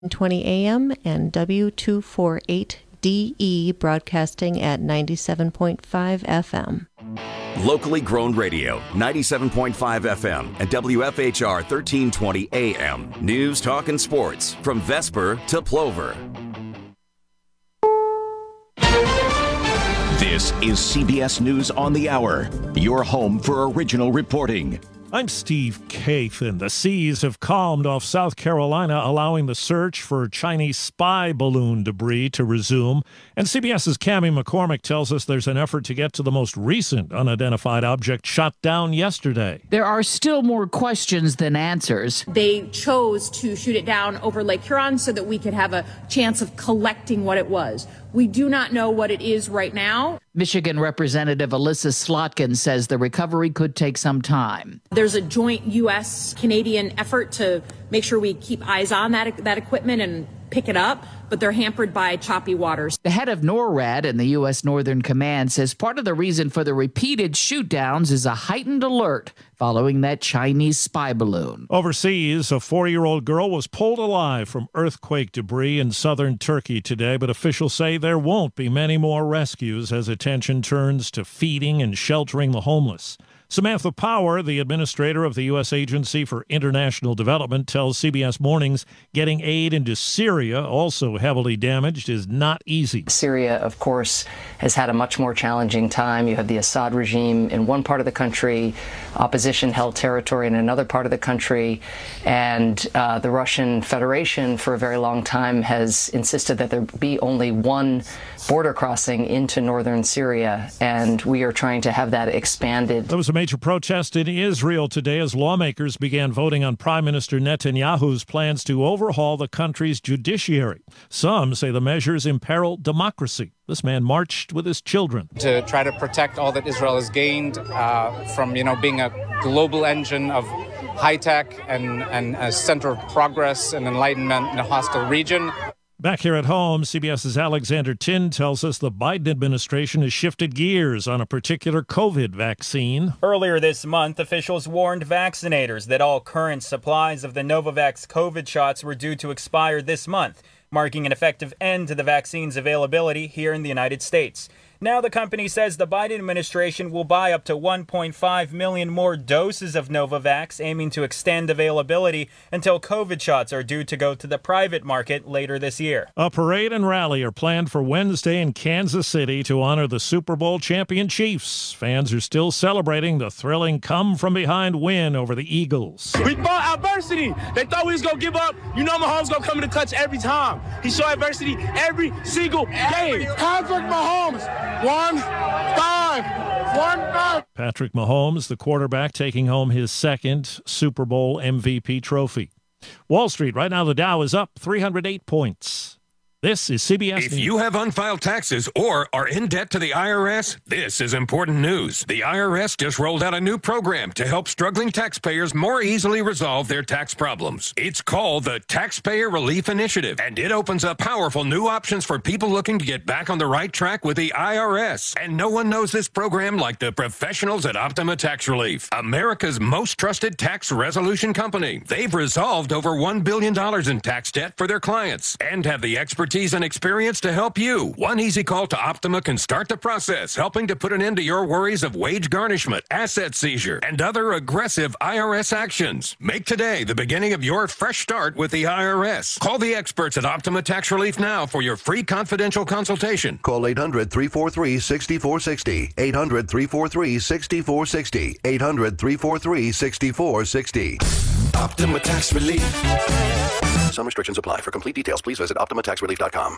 20 AM and W248DE broadcasting at 97.5 FM. Locally grown radio, 97.5 FM and WFHR 1320 AM. News, talk, and sports from Vesper to Plover. This is CBS News on the Hour, your home for original reporting. I'm Steve Kathan. The seas have calmed off South Carolina, allowing the search for Chinese spy balloon debris to resume. And CBS's Cammie McCormick tells us there's an effort to get to the most recent unidentified object shot down yesterday. There are still more questions than answers. They chose to shoot it down over Lake Huron so that we could have a chance of collecting what it was. We do not know what it is right now. Michigan Representative Alyssa Slotkin says the recovery could take some time. There's a joint U.S.-Canadian effort to make sure we keep eyes on that equipment and pick it up, but they're hampered by choppy waters. The head of NORAD in the U.S. Northern Command says part of the reason for the repeated shoot-downs is a heightened alert following that Chinese spy balloon. Overseas, a 4-year-old girl was pulled alive from earthquake debris in southern Turkey today, but officials say there won't be many more rescues as attention turns to feeding and sheltering the homeless. Samantha Power, the administrator of the U.S. Agency for International Development, tells CBS Mornings getting aid into Syria, also heavily damaged, is not easy. Syria, of course, has had a much more challenging time. You have the Assad regime in one part of the country, opposition-held territory in another part of the country, and the Russian Federation for a very long time has insisted that there be only one border crossing into northern Syria, and we are trying to have that expanded. There was a major protest in Israel today as lawmakers began voting on Prime Minister Netanyahu's plans to overhaul the country's judiciary. Some say the measures imperil democracy. This man marched with his children to try to protect all that Israel has gained from, being a global engine of high tech and a center of progress and enlightenment in a hostile region. Back here at home, CBS's Alexander Tin tells us the Biden administration has shifted gears on a particular COVID vaccine. Earlier this month, officials warned vaccinators that all current supplies of the Novavax COVID shots were due to expire this month, marking an effective end to the vaccine's availability here in the United States. Now the company says the Biden administration will buy up to 1.5 million more doses of Novavax, aiming to extend availability until COVID shots are due to go to the private market later this year. A parade and rally are planned for Wednesday in Kansas City to honor the Super Bowl champion Chiefs. Fans are still celebrating the thrilling come-from-behind win over the Eagles. We fought adversity. They thought we was going to give up. Mahomes going to come in the clutch every time. He showed adversity every single game. Patrick Mahomes. 1-5. Patrick Mahomes, the quarterback, taking home his second Super Bowl MVP trophy. Wall Street, right now the Dow is up 308 points. This is CBS If News. you have unfiled taxes or are in debt to the IRS, this is important news. The IRS just rolled out a new program to help struggling taxpayers more easily resolve their tax problems. It's called the Taxpayer Relief Initiative, and it opens up powerful new options for people looking to get back on the right track with the IRS. And no one knows this program like the professionals at Optima Tax Relief, America's most trusted tax resolution company. They've resolved over $1 billion in tax debt for their clients and have the expertise and experience to help you. One easy call to Optima can start the process, helping to put an end to your worries of wage garnishment, asset seizure, and other aggressive IRS actions. Make today the beginning of your fresh start with the IRS. Call the experts at Optima Tax Relief now for your free confidential consultation. Call 800-343-6460. 800-343-6460. 800-343-6460. Optima Tax Relief. Some restrictions apply. For complete details, please visit OptimaTaxRelief.com.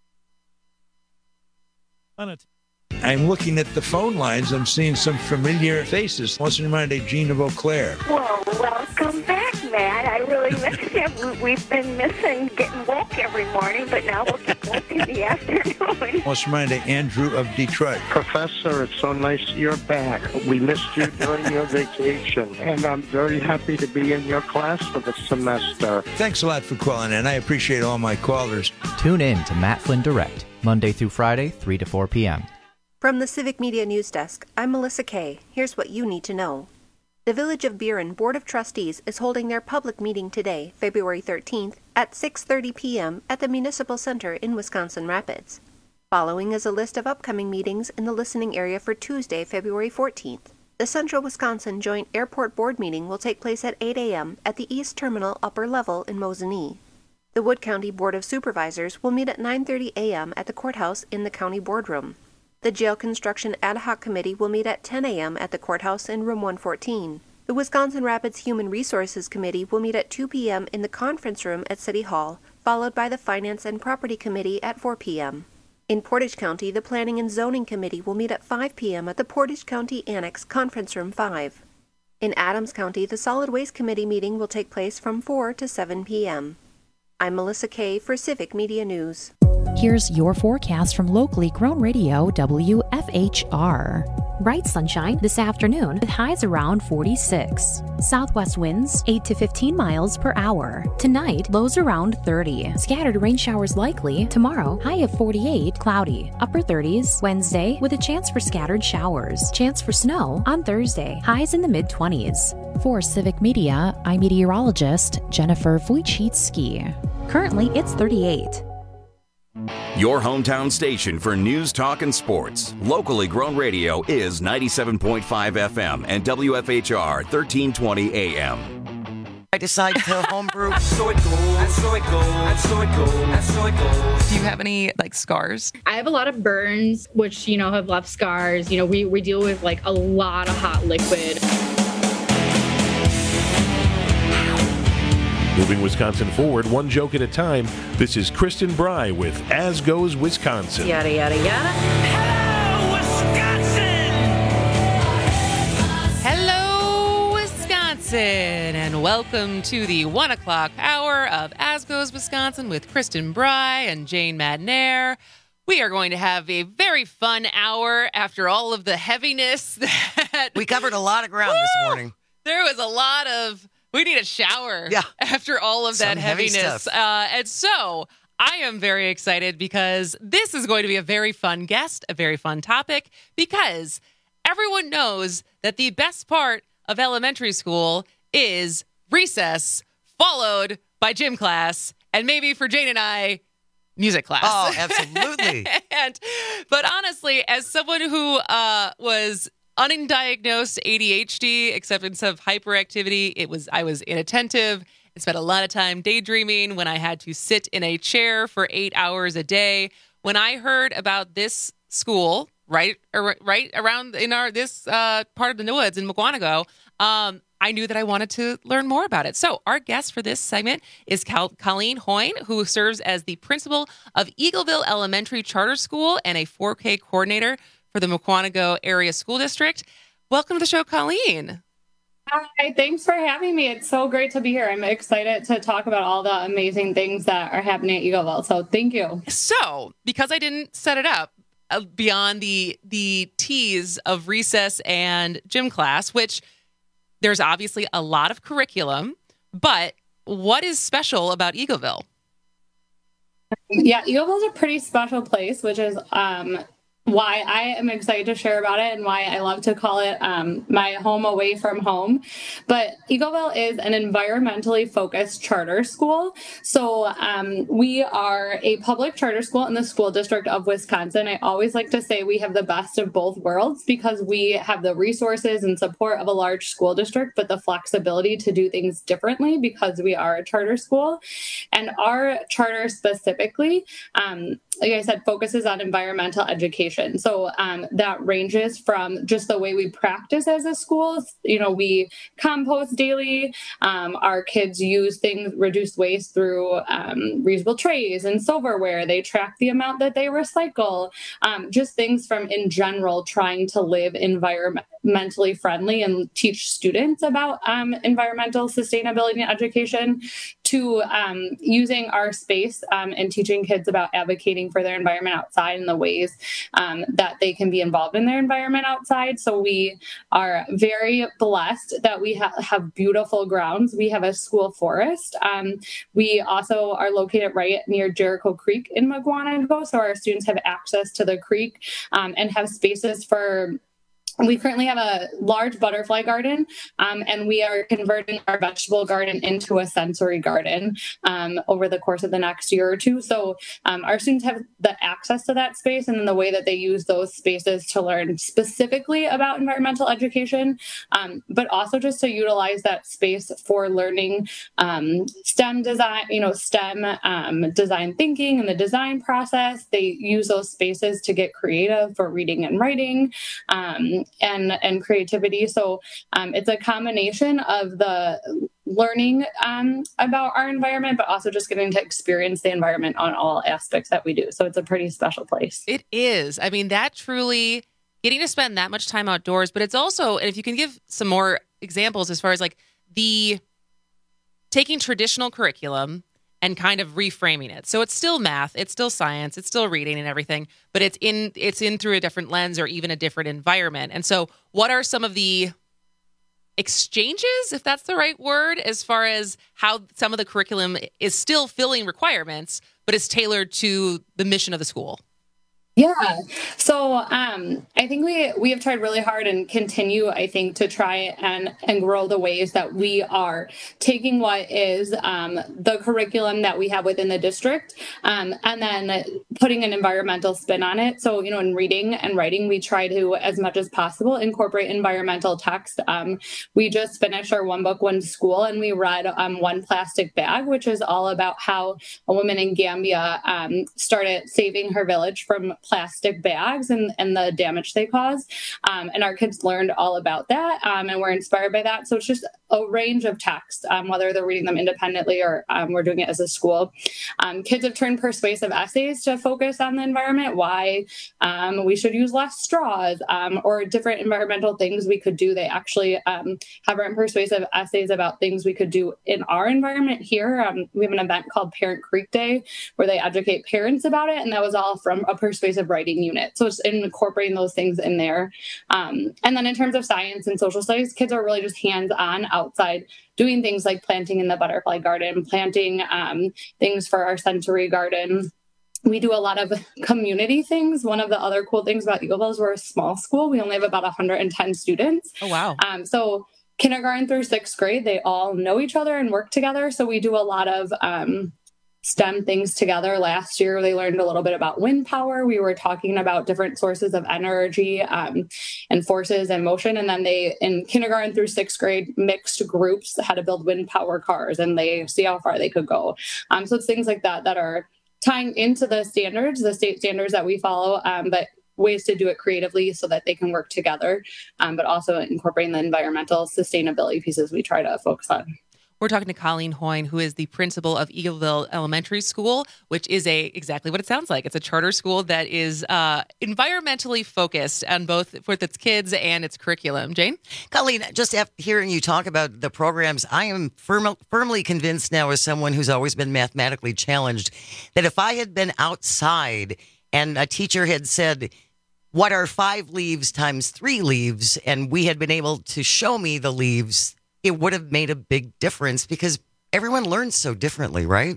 I'm looking at the phone lines. I'm seeing some familiar faces. What's in mind, Gina Beauclair? Well, welcome back, Matt. I really miss you. We've been missing getting woke every morning, but now we'll get woke in the afternoon. What's in mind, Andrew of Detroit? Professor, it's so nice you're back. We missed you during your vacation, and I'm very happy to be in your class for the semester. Thanks a lot for calling in. I appreciate all my callers. Tune in to Matt Flynn Direct, Monday through Friday, 3 to 4 p.m. From the Civic Media News Desk, I'm Melissa Kay. Here's what you need to know. The Village of Buren Board of Trustees is holding their public meeting today, February 13th, at 6:30 p.m. at the Municipal Center in Wisconsin Rapids. Following is a list of upcoming meetings in the listening area for Tuesday, February 14th. The Central Wisconsin Joint Airport Board meeting will take place at 8 a.m. at the East Terminal Upper Level in Mosinee. The Wood County Board of Supervisors will meet at 9:30 a.m. at the courthouse in the county boardroom. The Jail Construction Ad Hoc Committee will meet at 10 a.m. at the courthouse in room 114. The Wisconsin Rapids Human Resources Committee will meet at 2 p.m. in the conference room at City Hall, followed by the Finance and Property Committee at 4 p.m. In Portage County, the Planning and Zoning Committee will meet at 5 p.m. at the Portage County Annex Conference Room 5. In Adams County, the Solid Waste Committee meeting will take place from 4 to 7 p.m. I'm Melissa Kay for Civic Media News. Here's your forecast from locally grown radio WFHR. Bright sunshine this afternoon with highs around 46. Southwest winds 8 to 15 miles per hour. Tonight, lows around 30. Scattered rain showers likely. Tomorrow, high of 48, cloudy. Upper 30s. Wednesday, with a chance for scattered showers. Chance for snow on Thursday. Highs in the mid-20s. For Civic Media, I'm meteorologist Jennifer Wojcicki. Currently, it's 38. Your hometown station for news, talk, and sports. Locally grown radio is 97.5 FM and WFHR 1320 AM. I decide to homebrew. So it goes, and so it goes, and so it goes, and so it goes. Do you have any scars? I have a lot of burns, which, have left scars. We deal with a lot of hot liquid. Moving Wisconsin forward, one joke at a time, this is Kristen Bry with As Goes Wisconsin. Yada, yada, yada. Hello, Wisconsin, and welcome to the 1 o'clock hour of As Goes Wisconsin with Kristen Bry and Jane Madnair. We are going to have a very fun hour after all of the heaviness that... We covered a lot of ground this morning. There was a lot of... We need a shower after all of that heaviness. And so I am very excited because this is going to be a very fun guest, a very fun topic, because everyone knows that the best part of elementary school is recess, followed by gym class, and maybe for Jane and I, music class. Oh, absolutely. But honestly, as someone who was undiagnosed ADHD, acceptance of hyperactivity, I was inattentive. I spent a lot of time daydreaming when I had to sit in a chair for 8 hours a day. When I heard about this school right around in this part of the woods in Mukwonago, I knew that I wanted to learn more about it. So our guest for this segment is Colleen Hoyne, who serves as the principal of Eagleville Elementary Charter School and a 4K coordinator for the Mukwonago Area School District. Welcome to the show, Colleen. Hi, thanks for having me. It's so great to be here. I'm excited to talk about all the amazing things that are happening at Eagleville. So thank you. So, because I didn't set it up beyond the tease of recess and gym class, which there's obviously a lot of curriculum, but what is special about Eagleville? Yeah, Eagleville is a pretty special place, which is why I am excited to share about it and why I love to call it my home away from home. But Eagleville is an environmentally focused charter school. So we are a public charter school in the school district of Wisconsin. I always like to say we have the best of both worlds because we have the resources and support of a large school district, but the flexibility to do things differently because we are a charter school. And our charter specifically, like I said, focuses on environmental education. So that ranges from just the way we practice as a school. We compost daily. Our kids use reduce waste through reusable trays and silverware. They track the amount that they recycle. Just things from, in general, trying to live environmentally friendly and teach students about environmental sustainability and education, to using our space and teaching kids about advocating for their environment outside and the ways that they can be involved in their environment outside. So we are very blessed that we have beautiful grounds. We have a school forest. We also are located right near Jericho Creek in Mukwonago, so our students have access to the creek and have spaces for We currently have a large butterfly garden, and we are converting our vegetable garden into a sensory garden over the course of the next year or two. So our students have the access to that space, and then the way that they use those spaces to learn specifically about environmental education, but also just to utilize that space for learning STEM design, STEM design thinking and the design process. They use those spaces to get creative for reading and writing. And creativity. So it's a combination of the learning about our environment, but also just getting to experience the environment on all aspects that we do. So it's a pretty special place. It is. I mean, that truly getting to spend that much time outdoors, but it's also, and if you can give some more examples as far as like the taking traditional curriculum and kind of reframing it. So it's still math, it's still science, it's still reading and everything, but it's in through a different lens or even a different environment. And so what are some of the exchanges, if that's the right word, as far as how some of the curriculum is still filling requirements, but is tailored to the mission of the school? Yeah. So I think we have tried really hard and continue, I think, to try and grow the ways that we are taking what is the curriculum that we have within the district and then putting an environmental spin on it. So, in reading and writing, we try to, as much as possible, incorporate environmental text. We just finished our One Book, One School, and we read One Plastic Bag, which is all about how a woman in Gambia started saving her village from plastic bags and the damage they cause. And our kids learned all about that and were inspired by that. So it's just a range of texts, whether they're reading them independently or we're doing it as a school. Kids have turned persuasive essays to focus on the environment, why we should use less straws or different environmental things we could do. They actually have written persuasive essays about things we could do in our environment here. We have an event called Parent Creek Day where they educate parents about it. And that was all from a persuasive writing unit. So it's incorporating those things in there. And then in terms of science and social studies, kids are really just hands-on outside doing things like planting in the butterfly garden, planting things for our sensory garden. We do a lot of community things. One of the other cool things about Eagleville is we're a small school. We only have about 110 students. Oh, wow. So kindergarten through sixth grade, they all know each other and work together. So we do a lot of STEM things together. Last year, they learned a little bit about wind power. We were talking about different sources of energy and forces and motion. And then they, in kindergarten through sixth grade, mixed groups had to build wind power cars and they see how far they could go. So it's things like that that are tying into the standards, the state standards that we follow, but ways to do it creatively so that they can work together, but also incorporating the environmental sustainability pieces we try to focus on. We're talking to Colleen Hoyne, who is the principal of Eagleville Elementary School, which is exactly what it sounds like. It's a charter school that is environmentally focused on both with its kids and its curriculum. Jane? Colleen, just after hearing you talk about the programs, I am firmly convinced now, as someone who's always been mathematically challenged, that if I had been outside and a teacher had said, what are 5 leaves times 3 leaves, and we had been able to show me the leaves, it would have made a big difference because everyone learns so differently, right?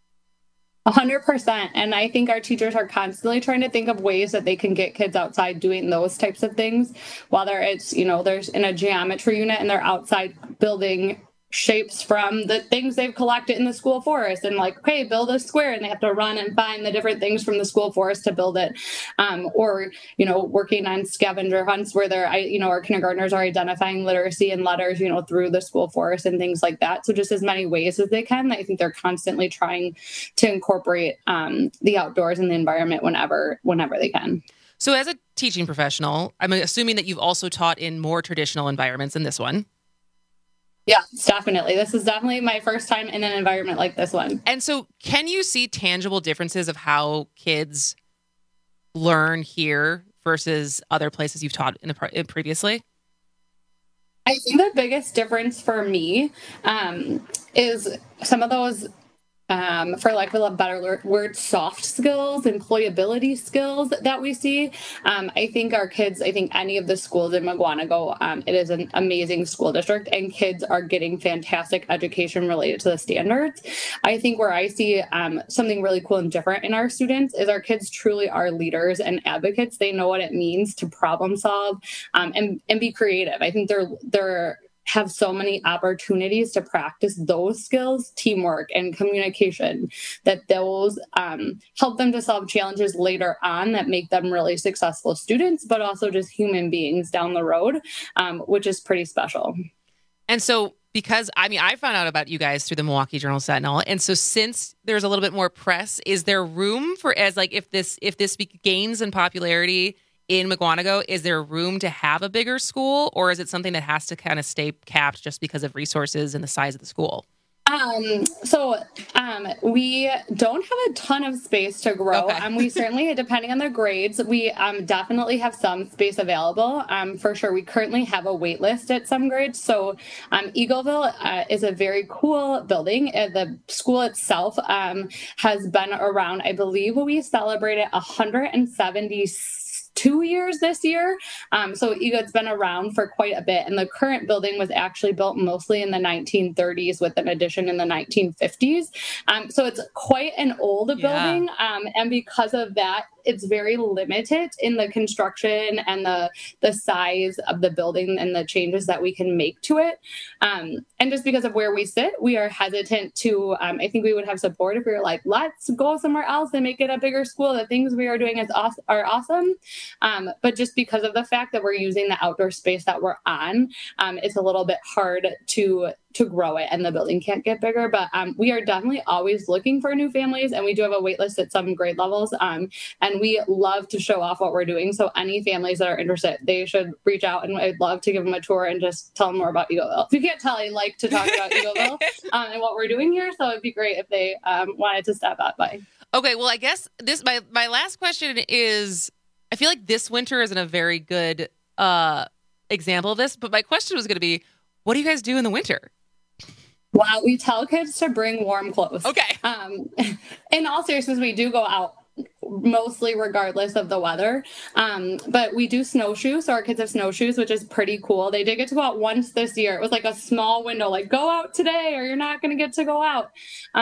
100%. And I think our teachers are constantly trying to think of ways that they can get kids outside doing those types of things, whether it's, there's in a geometry unit and they're outside building shapes from the things they've collected in the school forest and okay, build a square, and they have to run and find the different things from the school forest to build it. Or working on scavenger hunts where they're, our kindergartners are identifying literacy and letters, through the school forest and things like that. So just as many ways as they can. I think they're constantly trying to incorporate the outdoors and the environment whenever they can. So as a teaching professional, I'm assuming that you've also taught in more traditional environments than this one. Yeah, definitely. This is definitely my first time in an environment like this one. And so can you see tangible differences of how kids learn here versus other places you've taught in previously? I think the biggest difference for me is some of those for lack of a better word, soft skills, employability skills that we see. I think our kids, I think any of the schools in Mukwonago, it is an amazing school district, and kids are getting fantastic education related to the standards. I think where I see something really cool and different in our students is our kids truly are leaders and advocates. They know what it means to problem solve and be creative. I think they're have so many opportunities to practice those skills, teamwork and communication, that those help them to solve challenges later on that make them really successful students, but also just human beings down the road, which is pretty special. And so, because I found out about you guys through the Milwaukee Journal Sentinel, and so since there's a little bit more press, is there room for, as like if this gains in popularity in Mukwonago, is there room to have a bigger school, or is it something that has to kind of stay capped just because of resources and the size of the school? We don't have a ton of space to grow. Okay. We certainly, depending on the grades, we definitely have some space available. For sure, we currently have a wait list at some grades. So Eagleville is a very cool building. The school itself has been around, I believe we celebrated 172 years this year. So it's been around for quite a bit. And the current building was actually built mostly in the 1930s with an addition in the 1950s. So it's quite an old building. And because of that, it's very limited in the construction and the size of the building and the changes that we can make to it. And just because of where we sit, we are hesitant to, I think we would have support if we were like, let's go somewhere else and make it a bigger school. The things we are doing are awesome. But just because of the fact that we're using the outdoor space that we're on, it's a little bit hard to grow it, and the building can't get bigger. But we are definitely always looking for new families, and we do have a wait list at some grade levels. And we love to show off what we're doing. So any families that are interested, they should reach out, and I'd love to give them a tour and just tell them more about Eagleville. If you can't tell, I like to talk about Eagleville and what we're doing here. So it'd be great if they wanted to stop by. Okay, well, I guess my last question is, I feel like this winter isn't a very good example of this, but my question was going to be, what do you guys do in the winter? Well, we tell kids to bring warm clothes. Okay. In all seriousness, we do go out mostly regardless of the weather. But we do snowshoes. So our kids have snowshoes, which is pretty cool. They did get to go out once this year. It was like a small window, like go out today or you're not going to get to go out.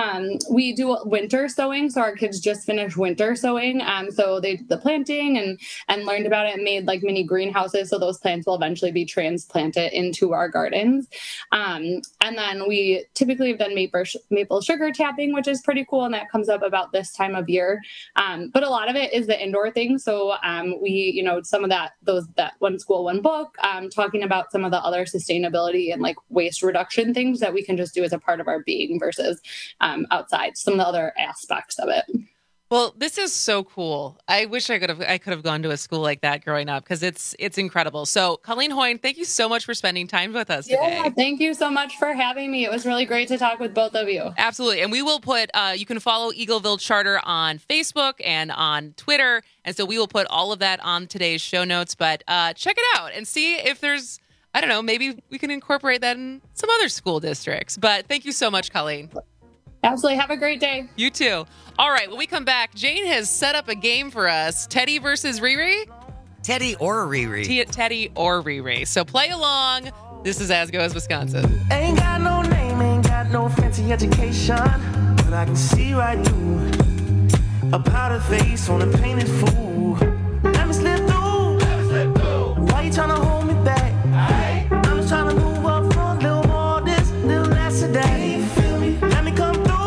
We do winter sowing. So our kids just finished winter sowing. So they did the planting and learned about it and made like mini greenhouses. So those plants will eventually be transplanted into our gardens. And then we typically have done maple sugar tapping, which is pretty cool. And that comes up about this time of year. But a lot of it is the indoor thing. So we, some of that One School, One Book, talking about some of the other sustainability and like waste reduction things that we can just do as a part of our being versus outside, some of the other aspects of it. Well, this is so cool. I wish I could have gone to a school like that growing up, because it's incredible. So, Colleen Hoyne, thank you so much for spending time with us today. Yeah, thank you so much for having me. It was really great to talk with both of you. Absolutely. And we will put, you can follow Eagleville Charter on Facebook and on Twitter. And so we will put all of that on today's show notes. But check it out and see if there's, I don't know, maybe we can incorporate that in some other school districts. But thank you so much, Colleen. Absolutely. Have a great day. You too. All right. When we come back, Jane has set up a game for us. Teddy versus Riri? Teddy or Riri. Teddy or Riri. So play along. This is As Goes Wisconsin. Ain't got no name, ain't got no fancy education, but I can see right through a powder face on a painted fool. Let me slip through. Why you trying to hold me back? I'm just trying to move up front, little more this, little less of that. Let me come through.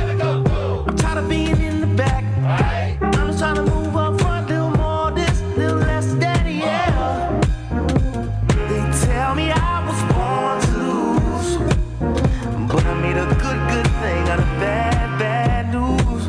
I'm tired of being in the back. I'm just trying to move up front, little more this, little less of that, yeah. They tell me I was born to lose, but I made a good thing out of bad news.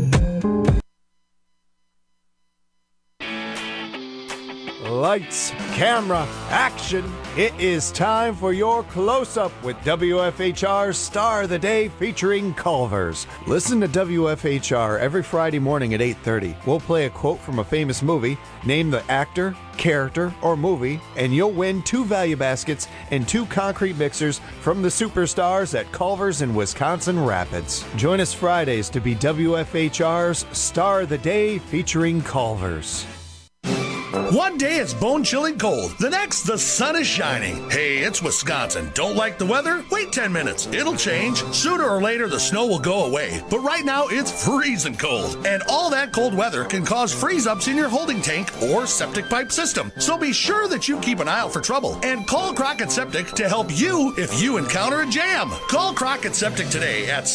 Lights, camera, action. It is time for your close-up with WFHR's Star of the Day featuring Culver's. Listen to WFHR every Friday morning at 8:30. We'll play a quote from a famous movie, name the actor, character, or movie, and you'll win 2 value baskets and 2 concrete mixers from the superstars at Culver's in Wisconsin Rapids. Join us Fridays to be WFHR's Star of the Day featuring Culver's. One day it's bone-chilling cold. The next, the sun is shining. Hey, it's Wisconsin. Don't like the weather? Wait 10 minutes. It'll change. Sooner or later, the snow will go away. But right now, it's freezing cold. And all that cold weather can cause freeze-ups in your holding tank or septic pipe system. So be sure that you keep an eye out for trouble. And call Crockett Septic to help you if you encounter a jam. Call Crockett Septic today at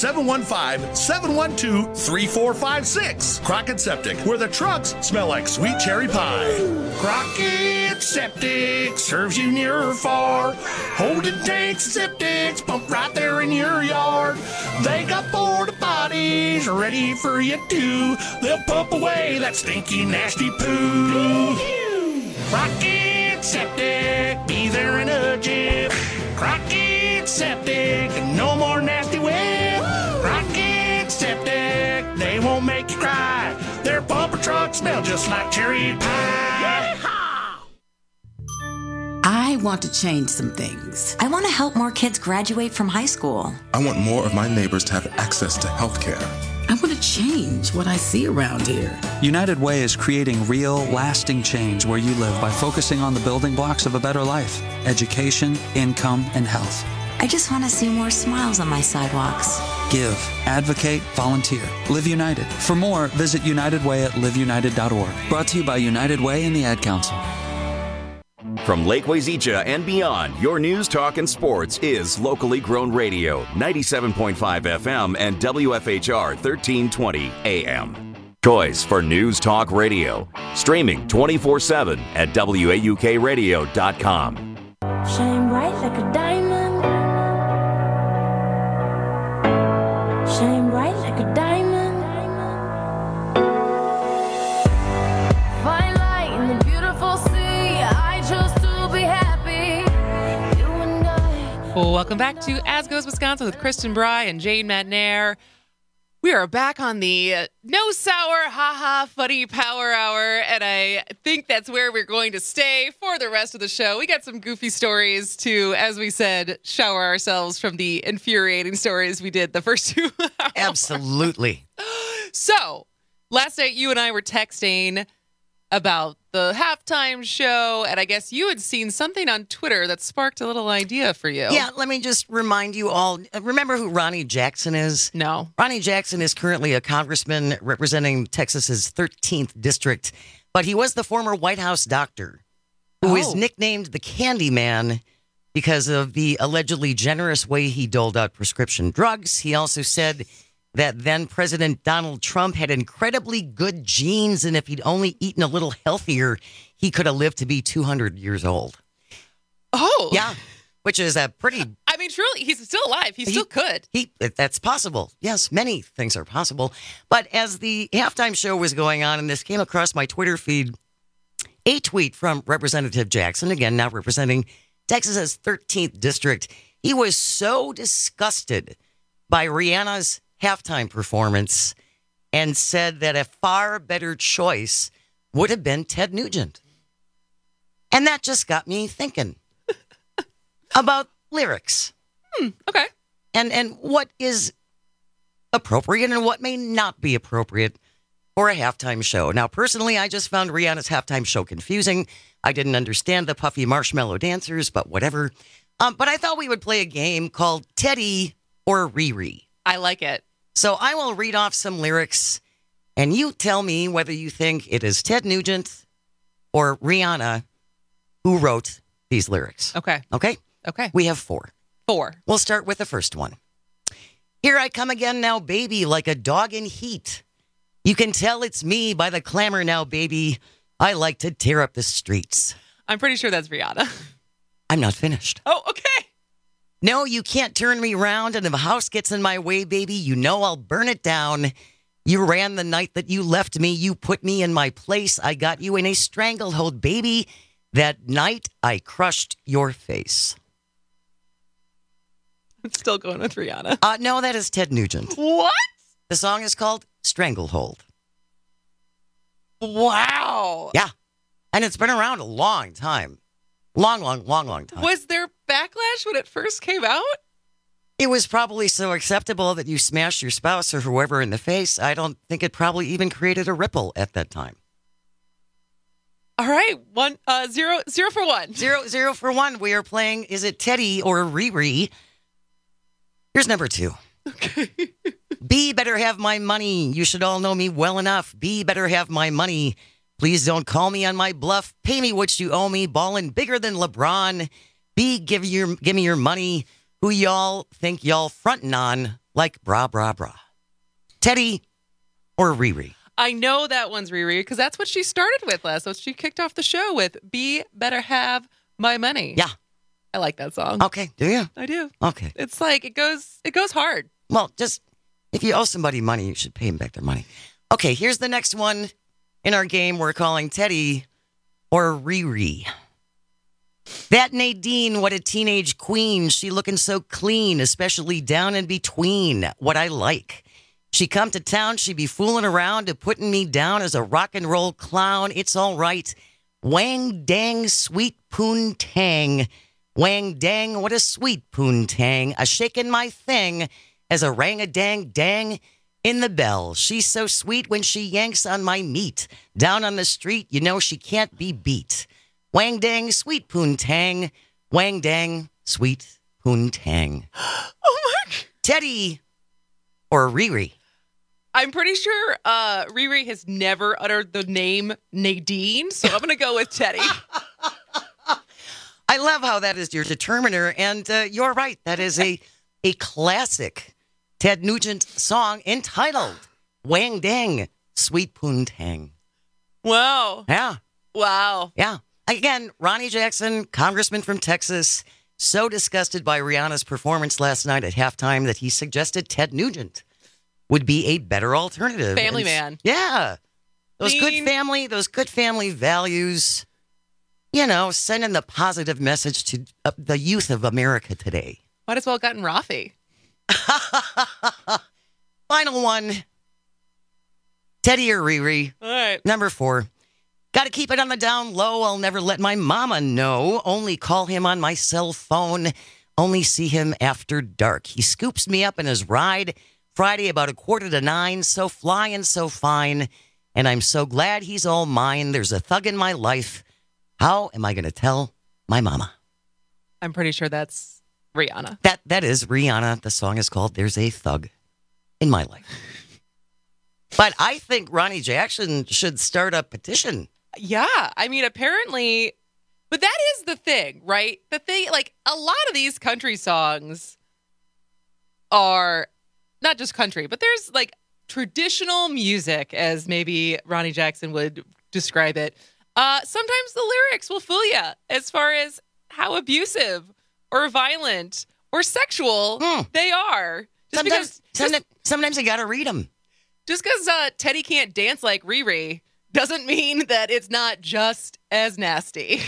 715-712-3456. Crockett Septic, where the trucks smell like sweet cherry pie. Crockett Septic serves you near or far. Holding tanks and septics pump right there in your yard. They got porta potties ready for you too. They'll pump away that stinky, nasty poo. Crockett Septic, be there in a jiff. Crockett Septic, no more nasty whip. Crockett Septic, they won't make you cry. Their bumper trucks smell just like cherry pie. I want to change some things. I want to help more kids graduate from high school. I want more of my neighbors to have access to health care. I want to change what I see around here. United Way is creating real, lasting change where you live by focusing on the building blocks of a better life: education, income, and health. I just want to see more smiles on my sidewalks. Give, advocate, volunteer. Live United. For more, visit United Way at liveunited.org. Brought to you by United Way and the Ad Council. From Lake Wazeecha and beyond, your news, talk, and sports is locally grown radio, 97.5 FM and WFHR 1320 AM. Choice for news, talk, radio. Streaming 24/7 at WAUKradio.com. Shine bright like a diamond. Shine bright like a diamond. Find light in the beautiful sea. I chose to be happy. You and I. Welcome back to As Goes Wisconsin with Kristen Bry and Jane McNair. We are back on the no sour, haha, funny power hour, and I think that's where we're going to stay for the rest of the show. We got some goofy stories to, as we said, shower ourselves from the infuriating stories we did the first 2 hours. Absolutely. So, last night you and I were texting about the halftime show, and I guess you had seen something on Twitter that sparked a little idea for you. Yeah, let me just remind you all. Remember who Ronnie Jackson is? No. Ronnie Jackson is currently a congressman representing Texas's 13th district, but he was the former White House doctor who is nicknamed the Candy Man because of the allegedly generous way he doled out prescription drugs. He also said that then President Donald Trump had incredibly good genes, and if he'd only eaten a little healthier, he could have lived to be 200 years old. Oh. Yeah, which is a pretty... I mean, truly, he's still alive. He still could. That's possible. Yes, many things are possible. But as the halftime show was going on, and this came across my Twitter feed, a tweet from Representative Jackson, again, now representing Texas's 13th district. He was so disgusted by Rihanna's halftime performance and said that a far better choice would have been Ted Nugent. And that just got me thinking about lyrics. Okay. And what is appropriate and what may not be appropriate for a halftime show. Now, personally, I just found Rihanna's halftime show confusing. I didn't understand the puffy marshmallow dancers, but whatever. But I thought we would play a game called Teddy or Riri. I like it. So I will read off some lyrics, and you tell me whether you think it is Ted Nugent or Rihanna who wrote these lyrics. Okay. Okay? Okay. We have 4. 4. We'll start with the first one. Here I come again now, baby, like a dog in heat. You can tell it's me by the clamor now, baby. I like to tear up the streets. I'm pretty sure that's Rihanna. I'm not finished. Oh, okay. No, you can't turn me round, and if a house gets in my way, baby, you know I'll burn it down. You ran the night that you left me. You put me in my place. I got you in a stranglehold, baby. That Night I Crushed Your Face. I'm still going with Rihanna. No, that is Ted Nugent. What? The song is called Stranglehold. Wow. Yeah. And it's been around a long time. Long time. Was there backlash when it first came out? It was probably so acceptable that you smashed your spouse or whoever in the face. I don't think it probably even created a ripple at that time. All right. 0 for 1. 0 for 1. We are playing, is it Teddy or Riri? Here's number 2. Okay. B better have my money. You should all know me well enough. B better have my money. Please don't call me on my bluff. Pay me what you owe me. Ballin' bigger than LeBron. B, give me your money. Who y'all think y'all frontin' on like bra, bra, bra? Teddy or Riri? I know that one's Riri because that's what she started with last. So she kicked off the show with B better have my money. Yeah. I like that song. Okay. Do you? I do. Okay. It's like it goes hard. Well, just if you owe somebody money, you should pay them back their money. Okay, here's the next one in our game we're calling Teddy or Riri. That Nadine, what a teenage queen. She looking so clean, especially down in between. What I like. She come to town, she be fooling around to putting me down as a rock and roll clown. It's all right. Wang dang sweet poontang. Wang dang, what a sweet poontang. A shaking my thing as a rang-a-dang-dang in the bell. She's so sweet when she yanks on my meat. Down on the street, you know she can't be beat. Wang dang, sweet poontang. Wang dang, sweet poontang. Oh my God. Teddy or Riri? I'm pretty sure Riri has never uttered the name Nadine, so I'm going to go with Teddy. I love how that is your determiner, and you're right. That is a classic Ted Nugent song entitled Wang Dang, Sweet Poontang. Wow. Yeah. Wow. Yeah. Again, Ronnie Jackson, congressman from Texas, so disgusted by Rihanna's performance last night at halftime that he suggested Ted Nugent would be a better alternative. Family man. Yeah. Those good family values, you know, sending the positive message to the youth of America today. Might as well have gotten Rafi. Final one. Teddy or Riri? All right. Number 4. Got to keep it on the down low. I'll never let my mama know. Only call him on my cell phone. Only see him after dark. He scoops me up in his ride Friday about 8:45. So flying, so fine. And I'm so glad he's all mine. There's a thug in my life. How am I going to tell my mama? I'm pretty sure that's Rihanna. That is Rihanna. The song is called There's a Thug in My Life. But I think Ronnie Jackson should start a petition. Yeah. I mean, apparently, but that is the thing, right? The thing, like, a lot of these country songs are not just country, but there's like traditional music, as maybe Ronnie Jackson would describe it. Sometimes the lyrics will fool you as far as how abusive or violent or sexual they are. Sometimes you got to read them. Just because Teddy can't dance like Riri doesn't mean that it's not just as nasty.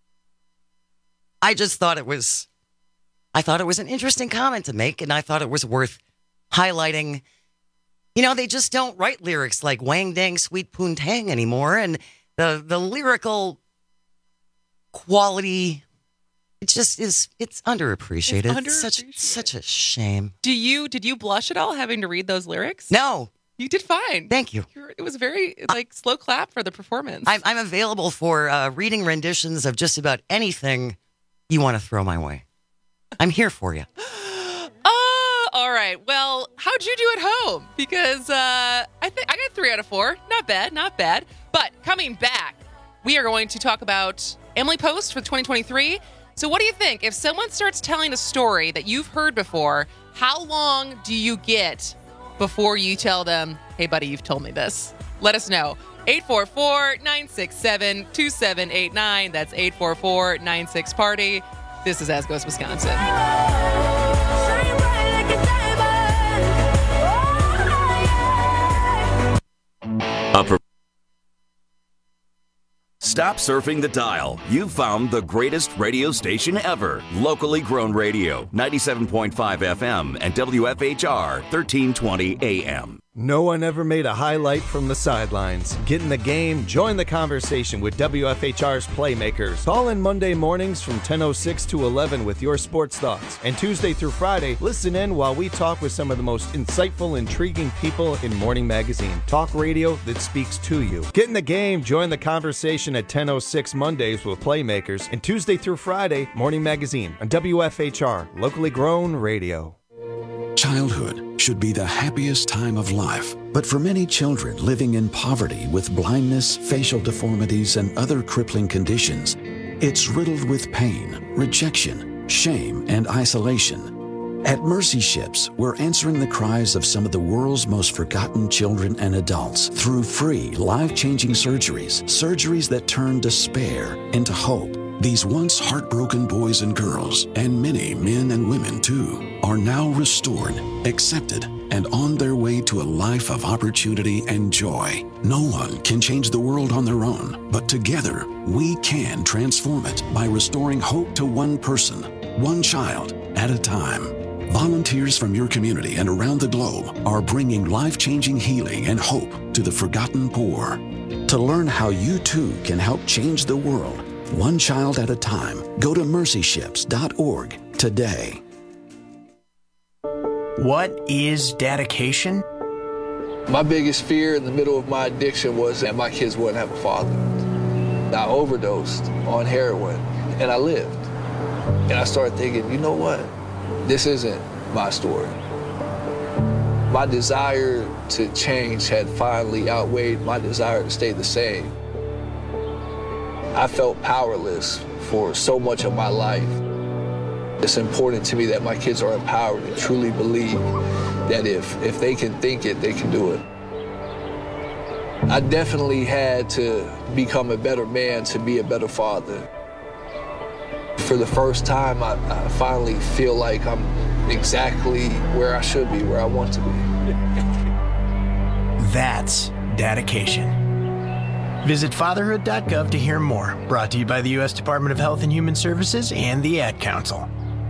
I thought it was an interesting comment to make, and I thought it was worth highlighting. You know, they just don't write lyrics like Wang Dang Sweet Poontang anymore, and the lyrical quality, it's underappreciated. It's such a shame. Did you blush at all having to read those lyrics? No. You did fine. Thank you. It was very slow clap for the performance. I'm available for reading renditions of just about anything you want to throw my way. I'm here for you. All right. Well, how'd you do at home? Because I think I got 3 out of 4. Not bad. But coming back, we are going to talk about Emily Post for 2023. So what do you think? If someone starts telling a story that you've heard before, how long do you get before you tell them, hey, buddy, you've told me this? Let us know. 844-967-2789. That's 844-96-PARTY. This is As Goes Wisconsin. Stop surfing the dial. You've found the greatest radio station ever. Locally grown radio, 97.5 FM and WFHR 1320 AM. No one ever made a highlight from the sidelines. Get in the game, join the conversation with WFHR's Playmakers. Call in Monday mornings from 10:06 to 11 with your sports thoughts. And Tuesday through Friday, listen in while we talk with some of the most insightful, intriguing people in Morning Magazine. Talk radio that speaks to you. Get in the game, join the conversation at 10:06 Mondays with Playmakers. And Tuesday through Friday, Morning Magazine on WFHR, locally grown radio. Childhood should be the happiest time of life, but for many children living in poverty with blindness, facial deformities, and other crippling conditions, it's riddled with pain, rejection, shame, and isolation. At Mercy Ships, we're answering the cries of some of the world's most forgotten children and adults through free, life-changing surgeries that turn despair into hope. These once heartbroken boys and girls, and many men and women too, are now restored, accepted, and on their way to a life of opportunity and joy. No one can change the world on their own, but together we can transform it by restoring hope to one person, one child at a time. Volunteers from your community and around the globe are bringing life-changing healing and hope to the forgotten poor. To learn how you too can help change the world, one child at a time, go to mercyships.org today. What is dedication? My biggest fear in the middle of my addiction was that my kids wouldn't have a father. I overdosed on heroin, and I lived. And I started thinking, you know what? This isn't my story. My desire to change had finally outweighed my desire to stay the same. I felt powerless for so much of my life. It's important to me that my kids are empowered and truly believe that if they can think it, they can do it. I definitely had to become a better man to be a better father. For the first time, I finally feel like I'm exactly where I should be, where I want to be. That's dedication. Visit fatherhood.gov to hear more. Brought to you by the U.S. Department of Health and Human Services and the Ad Council.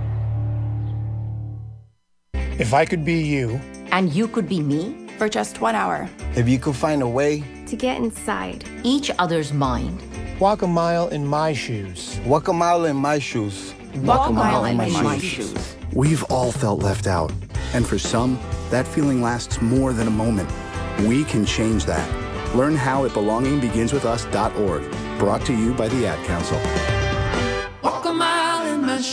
If I could be you. And you could be me. For just 1 hour. If you could find a way. To get inside each other's mind. Walk a mile in my shoes. Walk a mile in my shoes. Walk a mile in my shoes. We've all felt left out. And for some, that feeling lasts more than a moment. We can change that. Learn how at belongingbeginswithus.org. Brought to you by the Ad Council. Walk a mile in my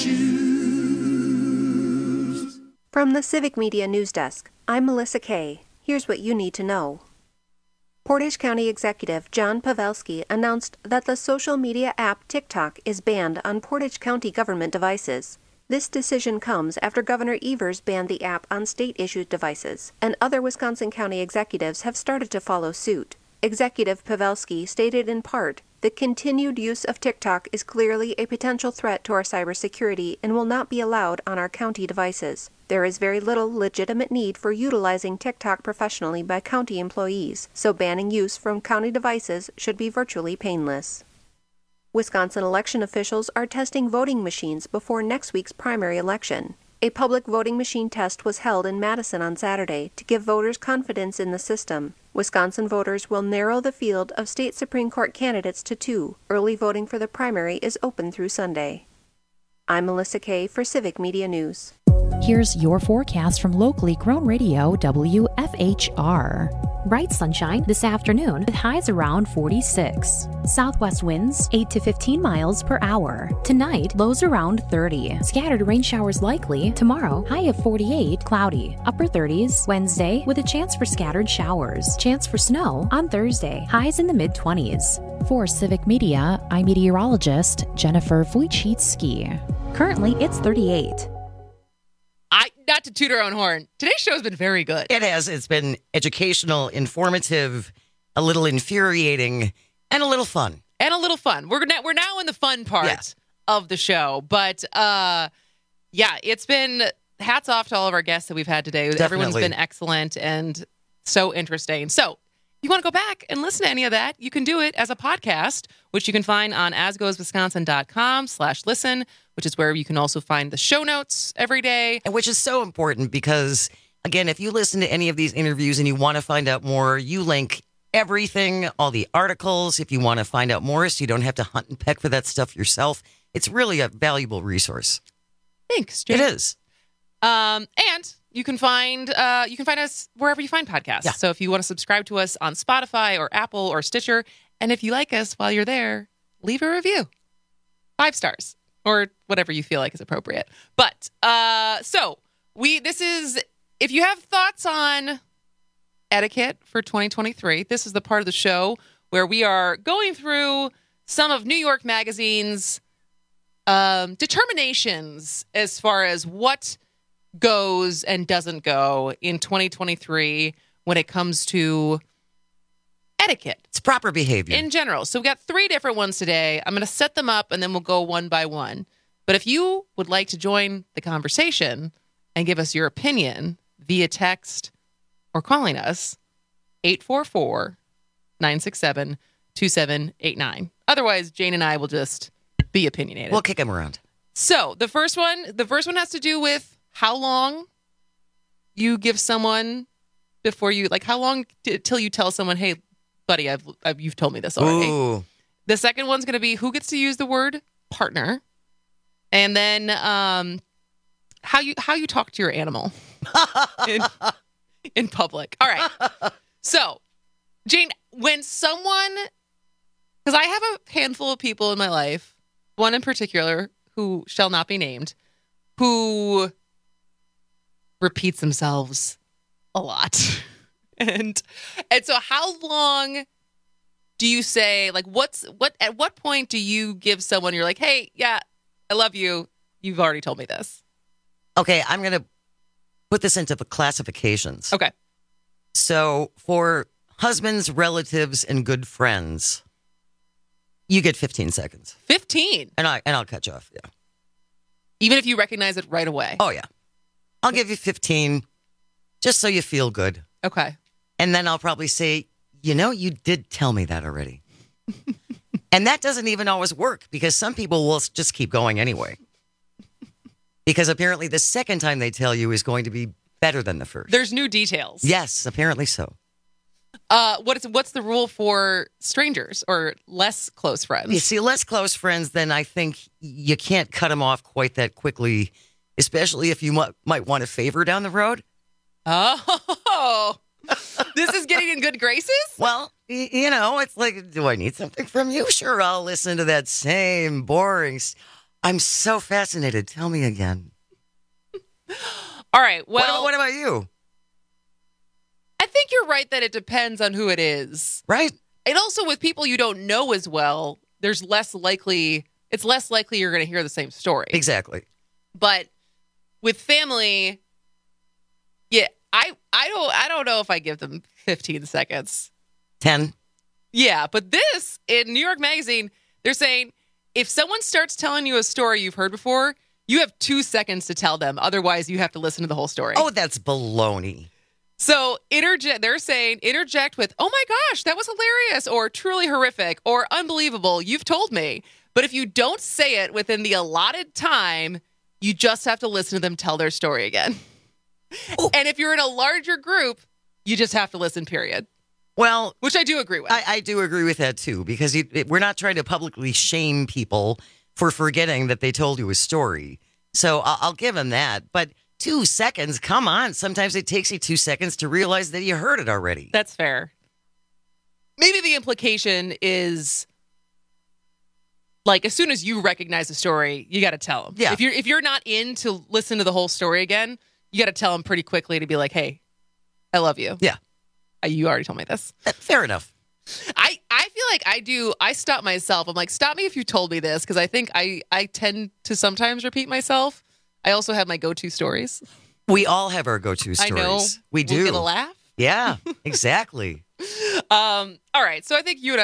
shoes. From the Civic Media News Desk, I'm Melissa Kay. Here's what you need to know. Portage County Executive John Pavelski announced that the social media app TikTok is banned on Portage County government devices. This decision comes after Governor Evers banned the app on state-issued devices, and other Wisconsin County executives have started to follow suit. Executive Pavelski stated in part, "The continued use of TikTok is clearly a potential threat to our cybersecurity and will not be allowed on our county devices. There is very little legitimate need for utilizing TikTok professionally by county employees, so banning use from county devices should be virtually painless." Wisconsin election officials are testing voting machines before next week's primary election. A public voting machine test was held in Madison on Saturday to give voters confidence in the system. Wisconsin voters will narrow the field of state Supreme Court candidates to 2. Early voting for the primary is open through Sunday. I'm Melissa Kay for Civic Media News. Here's your forecast from locally grown radio WFHR. Bright sunshine this afternoon with highs around 46. Southwest winds 8 to 15 miles per hour. Tonight, lows around 30. Scattered rain showers likely. Tomorrow, high of 48, cloudy. Upper 30s. Wednesday, with a chance for scattered showers. Chance for snow on Thursday. Highs in the mid-20s. For Civic Media, I'm meteorologist Jennifer Wojcicki. Currently, it's 38. Not to toot our own horn, today's show has been very good. It has. It's been educational, informative, a little infuriating, and a little fun. We're now in the fun part of the show. But, it's been hats off to all of our guests that we've had today. Definitely. Everyone's been excellent and so interesting. So you want to go back and listen to any of that, you can do it as a podcast, which you can find on asgoeswisconsin.com/listen, which is where you can also find the show notes every day. And which is so important because, again, if you listen to any of these interviews and you want to find out more, you link everything, all the articles. If you want to find out more, so you don't have to hunt and peck for that stuff yourself. It's really a valuable resource. Thanks, Jane. It is. And you can find us wherever you find podcasts. Yeah. So if you want to subscribe to us on Spotify or Apple or Stitcher, and if you like us while you're there, leave a review. 5 stars or whatever you feel like is appropriate. But if you have thoughts on etiquette for 2023, this is the part of the show where we are going through some of New York Magazine's determinations as far as what goes and doesn't go in 2023 when it comes to etiquette. It's proper behavior. In general. So we've got 3 different ones today. I'm going to set them up and then we'll go one by one. But if you would like to join the conversation and give us your opinion via text or calling us, 844-967-2789. Otherwise, Jane and I will just be opinionated. We'll kick them around. So the first one has to do with how long you give someone before you, like how long till you tell someone, hey, buddy, you've told me this already. Ooh. The second one's going to be who gets to use the word partner, and then how you talk to your animal in public. All right. So, Jane, when someone, because I have a handful of people in my life, one in particular who shall not be named, who repeats themselves a lot. and so how long do you say, like, at what point do you give someone, you're like, hey, yeah, I love you. You've already told me this. Okay, I'm going to put this into the classifications. Okay. So for husbands, relatives, and good friends, you get 15 seconds. 15? And I'll cut you off, yeah. Even if you recognize it right away? Oh, yeah. I'll give you 15 just so you feel good. Okay. And then I'll probably say, you did tell me that already. And that doesn't even always work because some people will just keep going anyway. Because apparently the second time they tell you is going to be better than the first. There's new details. Yes, apparently so. What's the rule for strangers or less close friends? You see, less close friends, then I think you can't cut them off quite that quickly, especially if you might want a favor down the road. Oh, this is getting in good graces? Well, it's like, do I need something from you? Sure, I'll listen to that same boring. I'm so fascinated. Tell me again. All right. Well, what about you? I think you're right that it depends on who it is. Right. And also with people you don't know as well, it's less likely you're going to hear the same story. Exactly. But with family, yeah, I don't know if I give them 15 seconds. 10. Yeah, but this in New York Magazine, they're saying if someone starts telling you a story you've heard before, you have 2 seconds to tell them. Otherwise, you have to listen to the whole story. Oh, that's baloney. So they're saying interject with, oh my gosh, that was hilarious, or truly horrific, or unbelievable. You've told me. But if you don't say it within the allotted time, you just have to listen to them tell their story again. Oh. And if you're in a larger group, you just have to listen, period. Well, which I do agree with. I do agree with that, too, because we're not trying to publicly shame people for forgetting that they told you a story. So I'll give them that. But 2 seconds, come on. Sometimes it takes you 2 seconds to realize that you heard it already. That's fair. Maybe the implication is, like, as soon as you recognize the story, you got to tell them. Yeah. If you're not in to listen to the whole story again, you got to tell them pretty quickly to be like, hey, I love you. Yeah. You already told me this. Fair enough. I feel like I stop myself. I'm like, stop me if you told me this, because I think I tend to sometimes repeat myself. I also have my go-to stories. We all have our go-to stories. I know. We do. We'll get a laugh. Yeah, exactly. All right. So I think you and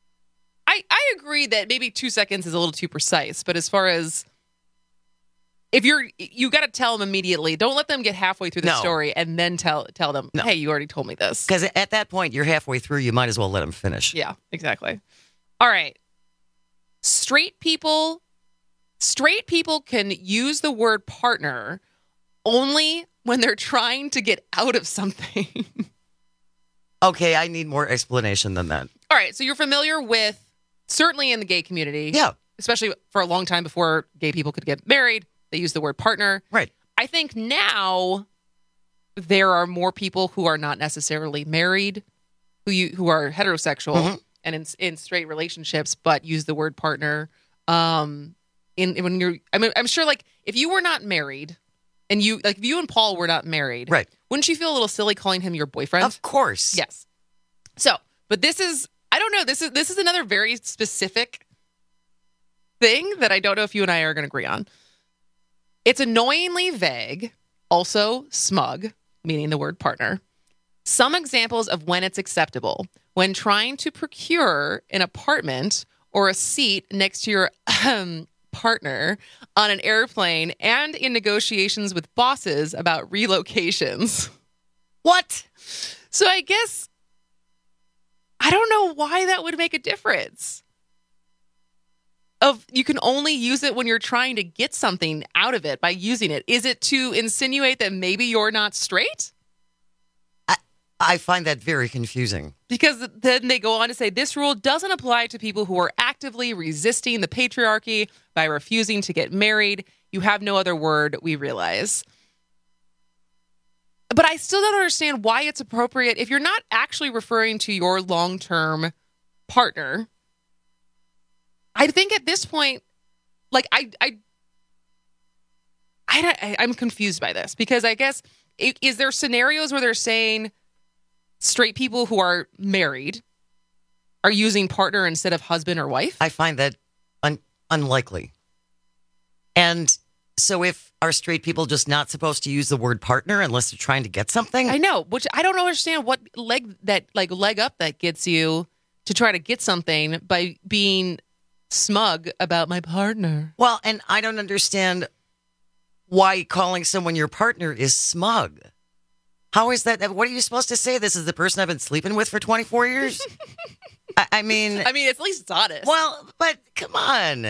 I agree that maybe 2 seconds is a little too precise. But as far as you got to tell them immediately. Don't let them get halfway through the No. story and then tell them, hey, you already told me this. Because at that point, you're halfway through. You might as well let them finish. Yeah, exactly. All right. Straight people can use the word partner only when they're trying to get out of something. Okay, I need more explanation than that. All right, so you're familiar with, certainly in the gay community, Yeah. especially for a long time before gay people could get married, they used the word partner. Right. I think now there are more people who are not necessarily married, who are heterosexual and in straight relationships, but use the word partner. I'm sure, like, if you were not married, and if you and Paul were not married, right? Wouldn't you feel a little silly calling him your boyfriend? Of course. Yes. So, but this is, I don't know. This is another very specific thing that I don't know if you and I are going to agree on. It's annoyingly vague, also smug, meaning the word partner. Some examples of when it's acceptable: when trying to procure an apartment or a seat next to your partner on an airplane, and in negotiations with bosses about relocations. What? So I guess I don't know why that would make a difference. You can only use it when you're trying to get something out of it by using it. Is it to insinuate that maybe you're not straight? I find that very confusing. Because then they go on to say, this rule doesn't apply to people who are actively resisting the patriarchy by refusing to get married. You have no other word, we realize. But I still don't understand why it's appropriate if you're not actually referring to your long-term partner. I think at this point, like, I'm confused by this, because I guess, is there scenarios where they're saying straight people who are married are using partner instead of husband or wife? I find that unlikely. And so if are straight people just not supposed to use the word partner unless they're trying to get something? I know, which I don't understand what leg up that gets you to try to get something by being smug about my partner. Well, and I don't understand why calling someone your partner is smug. How is that? What are you supposed to say? This is the person I've been sleeping with for 24 years? I mean, at least it's honest. Well, but come on.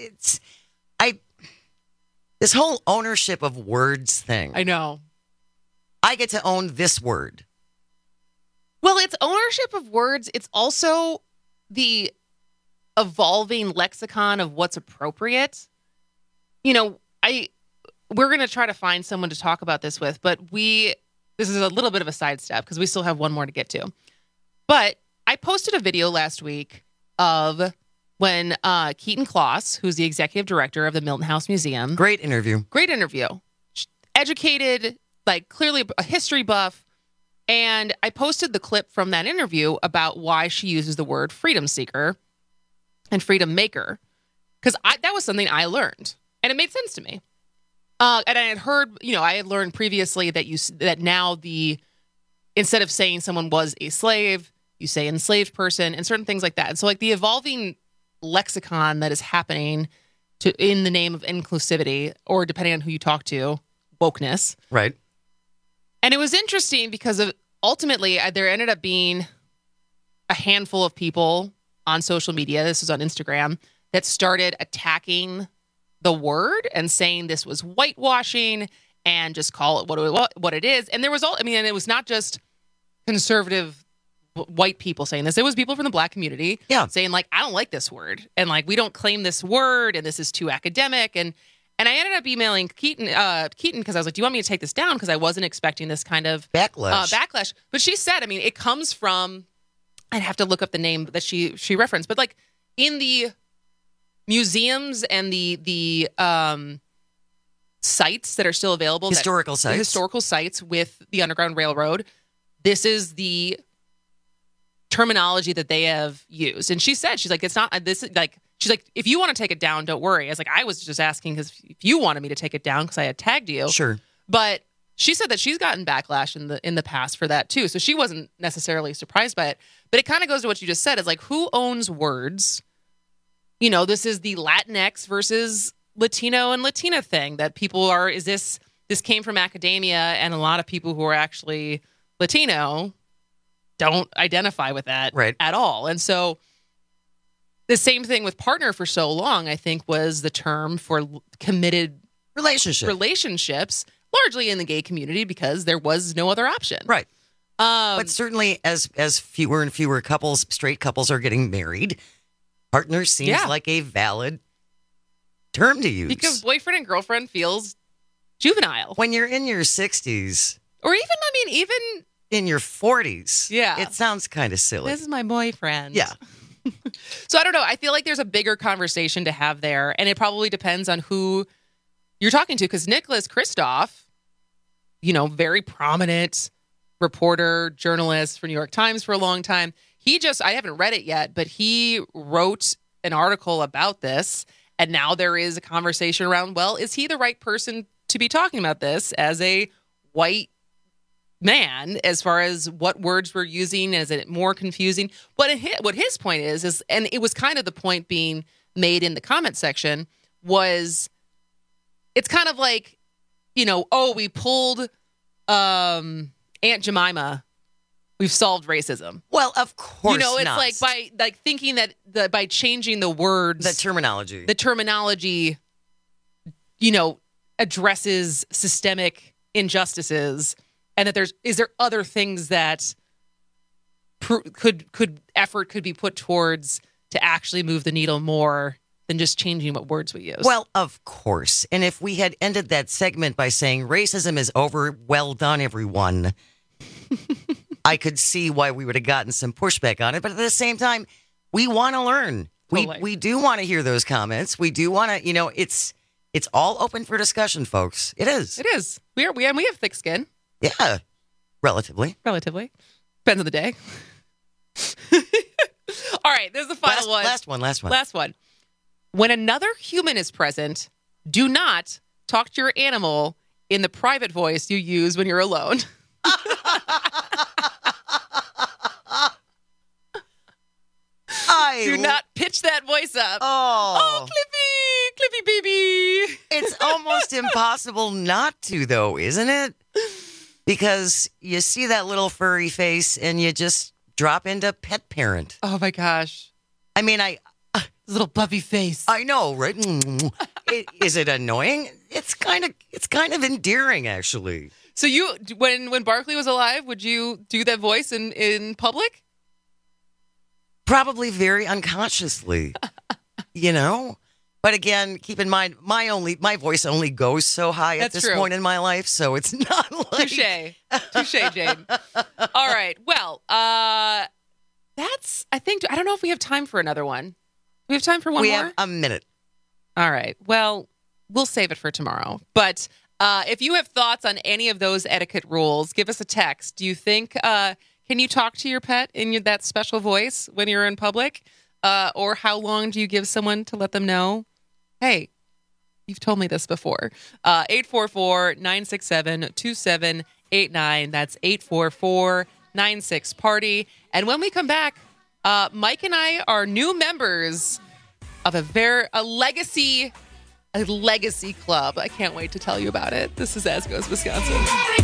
This whole ownership of words thing. I know. I get to own this word. Well, it's ownership of words. It's also the evolving lexicon of what's appropriate. You know, we're going to try to find someone to talk about this with, but this is a little bit of a sidestep because we still have one more to get to. But I posted a video last week of when Keaton Kloss, who's the executive director of the Milton House Museum. Great interview. Educated, like, clearly a history buff. And I posted the clip from that interview about why she uses the word freedom seeker and freedom maker. Because that was something I learned. And it made sense to me. And I had heard, I had learned previously that now instead of saying someone was a slave, you say enslaved person and certain things like that. And so, like, the evolving lexicon that is happening in the name of inclusivity, or depending on who you talk to, wokeness. Right. And it was interesting because ultimately there ended up being a handful of people on social media, this was on Instagram, that started attacking the word and saying this was whitewashing and just call it what it is. And there was and it was not just conservative white people saying this. It was people from the Black community saying, like, I don't like this word. And, like, we don't claim this word and this is too academic. And I ended up emailing Keaton because I was like, do you want me to take this down? Because I wasn't expecting this kind of backlash. But she said, it comes from, I'd have to look up the name that she referenced, but, like, in the museums and the sites that are still available, historical sites with the Underground Railroad, this is the terminology that they have used. And she said, she's like, it's not this, like, she's like, if you want to take it down, don't worry. I was like, I was just asking because if you wanted me to take it down because I had tagged you. Sure. But she said that she's gotten backlash in the past for that too. So she wasn't necessarily surprised by it. But it kind of goes to what you just said, is like, who owns words? This is the Latinx versus Latino and Latina thing that people are, this came from academia, and a lot of people who are actually Latino don't identify with that at all. And so the same thing with partner for so long, I think, was the term for committed relationships, largely in the gay community, because there was no other option. Right. But certainly as fewer and fewer couples, straight couples, are getting married, partner seems like a valid term to use. Because boyfriend and girlfriend feels juvenile. When you're in your 60s. Or even in your 40s. Yeah. It sounds kind of silly. This is my boyfriend. Yeah. So I don't know. I feel like there's a bigger conversation to have there, and it probably depends on who you're talking to, because Nicholas Kristof, very prominent reporter, journalist for New York Times for a long time. I haven't read it yet, but he wrote an article about this, and now there is a conversation around, well, is he the right person to be talking about this as a white man, as far as what words we're using? Is it more confusing? But what his point is, and it was kind of the point being made in the comment section, was it's kind of like, we pulled Aunt Jemima, we've solved racism. Well, of course it's not. like thinking that by changing the words, the terminology, addresses systemic injustices, and that is there other things that could be put towards to actually move the needle more than just changing what words we use. Well, of course. And if we had ended that segment by saying racism is over, well done, everyone, I could see why we would have gotten some pushback on it. But at the same time, we want to learn. Totally. We do want to hear those comments. We do want to, it's all open for discussion, folks. It is. It is. We have thick skin. Yeah, relatively. Depends on the day. All right, there's the final one. Last one. When another human is present, do not talk to your animal in the private voice you use when you're alone. Do not pitch that voice up. Oh, Clippy, baby. It's almost impossible not to, though, isn't it? Because you see that little furry face and you just drop into pet parent. Oh, my gosh. I mean, little puffy face. I know, right? Is it annoying? It's kind of endearing, actually. So when Barkley was alive, would you do that voice in public? Probably very unconsciously, But again, keep in mind, my voice only goes so high at this point in my life, so it's not like... Touche, Jane. All right. Well, I don't know if we have time for another one. We have time for one more? We have a minute. All right. Well, we'll save it for tomorrow. But if you have thoughts on any of those etiquette rules, give us a text. Do you think... can you talk to your pet in that special voice when you're in public? Or how long do you give someone to let them know, hey, you've told me this before? 844-967-2789. That's 844-96-PARTY. And when we come back, Mike and I are new members of a legacy club. I can't wait to tell you about it. This is As Goes Wisconsin.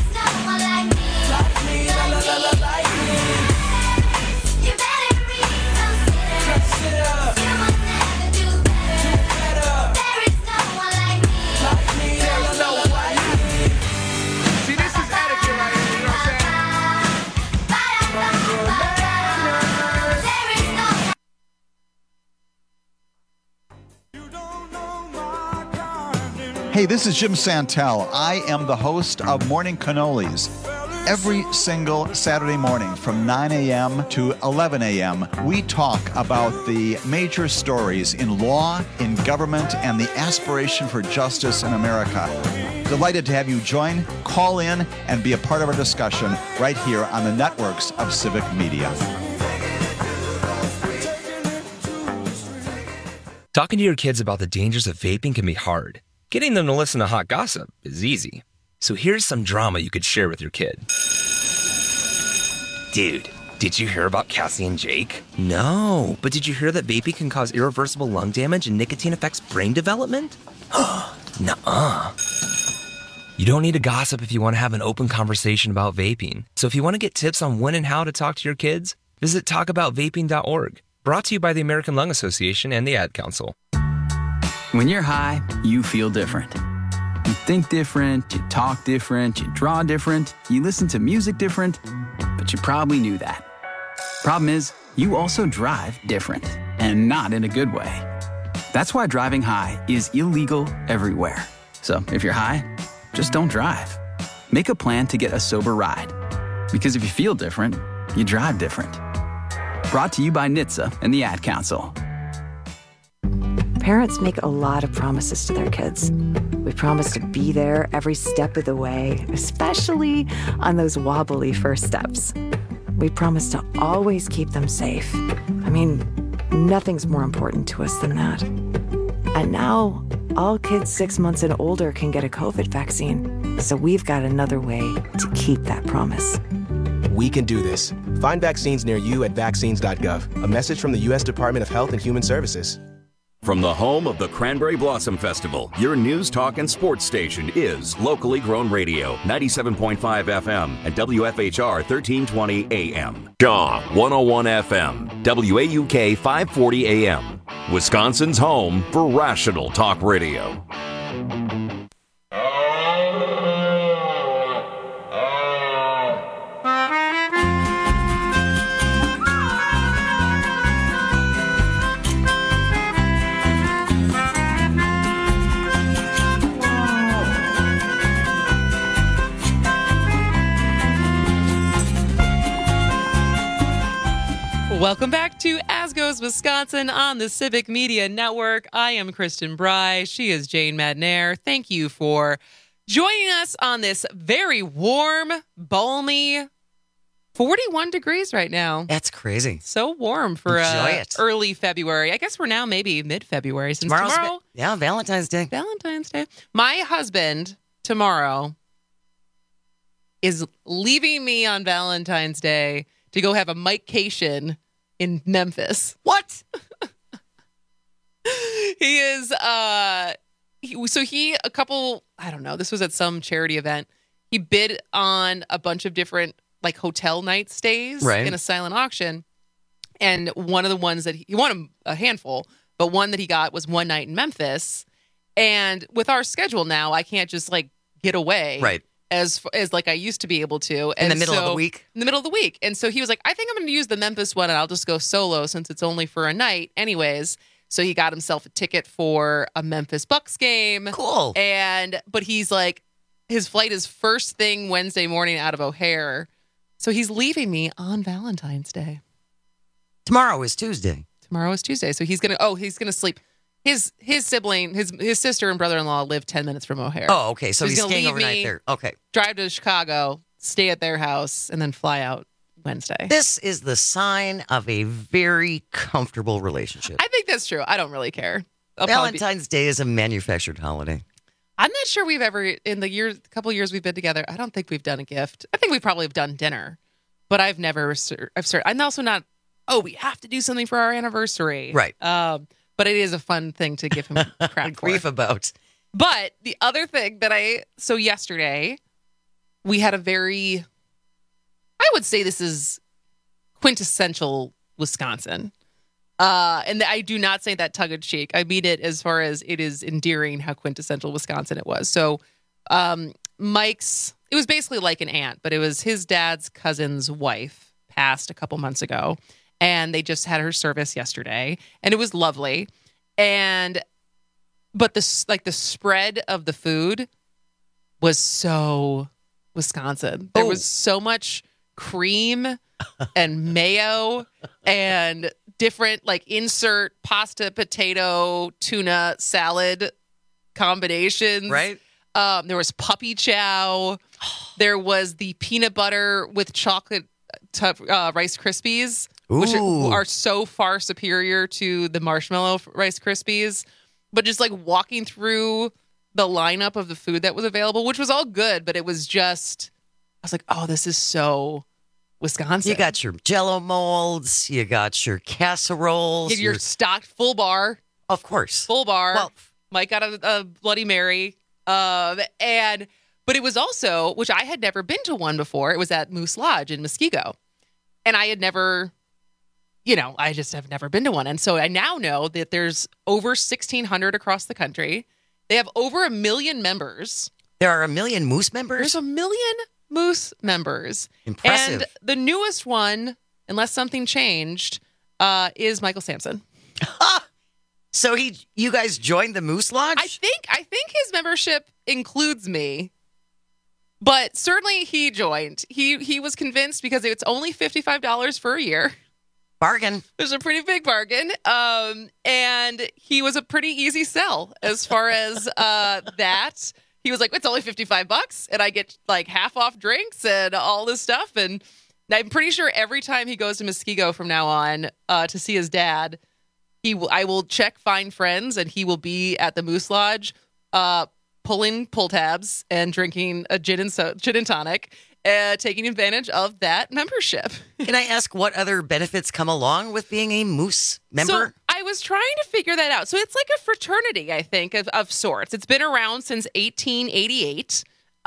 Hey, this is Jim Santel. I am the host of Morning Cannolis. Every single Saturday morning from 9 a.m. to 11 a.m., we talk about the major stories in law, in government, and the aspiration for justice in America. Delighted to have you join, call in, and be a part of our discussion right here on the networks of Civic Media. Talking to your kids about the dangers of vaping can be hard. Getting them to listen to hot gossip is easy. So here's some drama you could share with your kid. Dude, Did you hear about Cassie and Jake? No, but did you hear that vaping can cause irreversible lung damage and nicotine affects brain development? Nuh-uh. You don't need to gossip if you want to have an open conversation about vaping. So if you want to get tips on when and how to talk to your kids, visit talkaboutvaping.org. Brought to you by the American Lung Association and the Ad Council. When you're high, you feel different. You think different, you talk different, you draw different, you listen to music different, but you probably knew that. Problem is, you also drive different, and not in a good way. That's why driving high is illegal everywhere. So if you're high, just don't drive. Make a plan to get a sober ride. Because if you feel different, you drive different. Brought to you by NHTSA and the Ad Council. Parents make a lot of promises to their kids. We promise to be there every step of the way, especially on those wobbly first steps. We promise to always keep them safe. I mean, nothing's more important to us than that. And now, all kids 6 months and older can get a COVID vaccine. So we've got another way to keep that promise. We can do this. Find vaccines near you at vaccines.gov. A message from the U.S. Department of Health and Human Services. From the home of the Cranberry Blossom Festival, your news, talk, and sports station is Locally Grown Radio, 97.5 FM and WFHR 1320 AM. Shaw 101 FM, WAUK 540 AM. Wisconsin's home for rational talk radio. Welcome back to As Goes Wisconsin on the Civic Media Network. I am Kristen Bry. She is Jane Madnair. Thank you for joining us on this very warm, balmy 41 degrees right now. That's crazy. So warm for early February. I guess we're now maybe mid-February since tomorrow. Yeah, Valentine's Day. Valentine's Day. My husband tomorrow is leaving me on Valentine's Day to go have a Mikecation in Memphis. What? He is, I don't know, this was at some charity event. He bid on a bunch of different like hotel night stays in a silent auction. And one of the ones that he won a handful, but one that he got was one night in Memphis. And with our schedule now, I can't just like get away. Right. As like I used to be able to. In the middle of the week? In the middle of the week. And so he was like, I think I'm going to use the Memphis one and I'll just go solo since it's only for a night anyways. So he got himself a ticket for a Memphis Bucks game. Cool. But he's like, his flight is first thing Wednesday morning out of O'Hare. So he's leaving me on Valentine's Day. Tomorrow is Tuesday. So he's going to sleep. His sibling, his sister and brother-in-law live 10 minutes from O'Hare. Oh, okay. So he's gonna staying leave overnight me, there. Okay. Drive to Chicago, stay at their house, and then fly out Wednesday. This is the sign of a very comfortable relationship. I think that's true. I don't really care. Valentine's Day is a manufactured holiday. I'm not sure we've ever, in the couple years we've been together, I don't think we've done a gift. I think we probably have done dinner, but I've never, I'm also not, we have to do something for our anniversary. Right. But it is a fun thing to give him crap for. Grief about. But the other thing that so yesterday, we had a very, I would say this is quintessential Wisconsin. And I do not say that tongue in cheek. I mean it as far as it is endearing how quintessential Wisconsin it was. So it was basically like an aunt, but it was his dad's cousin's wife passed a couple months ago. And they just had her service yesterday, and it was lovely. But the spread of the food was so Wisconsin. There was so much cream and mayo and different insert pasta, potato, tuna, salad combinations. Right. There was puppy chow. There was the peanut butter with chocolate Rice Krispies. Which are so far superior to the marshmallow Rice Krispies. But just walking through the lineup of the food that was available, which was all good, but it was just, I was like, oh, this is so Wisconsin. You got your Jell-O molds. You got your casseroles. Your stocked full bar. Of course. Full bar. Well, Mike got a Bloody Mary. But it was also, which I had never been to one before, it was at Moose Lodge in Muskego. And I had never, I just have never been to one. And so I now know that there's over 1,600 across the country. They have over 1 million members. There are 1 million Moose members? There's 1 million Moose members. Impressive. And the newest one, unless something changed, is Michael Sampson. So you guys joined the Moose Lodge? I think his membership includes me. But certainly he joined. He was convinced because it's only $55 for a year. Bargain. It was a pretty big bargain. And he was a pretty easy sell as far as that. He was like, it's only $55 and I get like half off drinks and all this stuff. And I'm pretty sure every time he goes to Muskego from now on to see his dad, I will check Find Friends and he will be at the Moose Lodge pulling pull tabs and drinking a gin and tonic, taking advantage of that membership. Can I ask what other benefits come along with being a Moose member? So I was trying to figure that out. So it's like a fraternity, I think, of sorts. It's been around since 1888.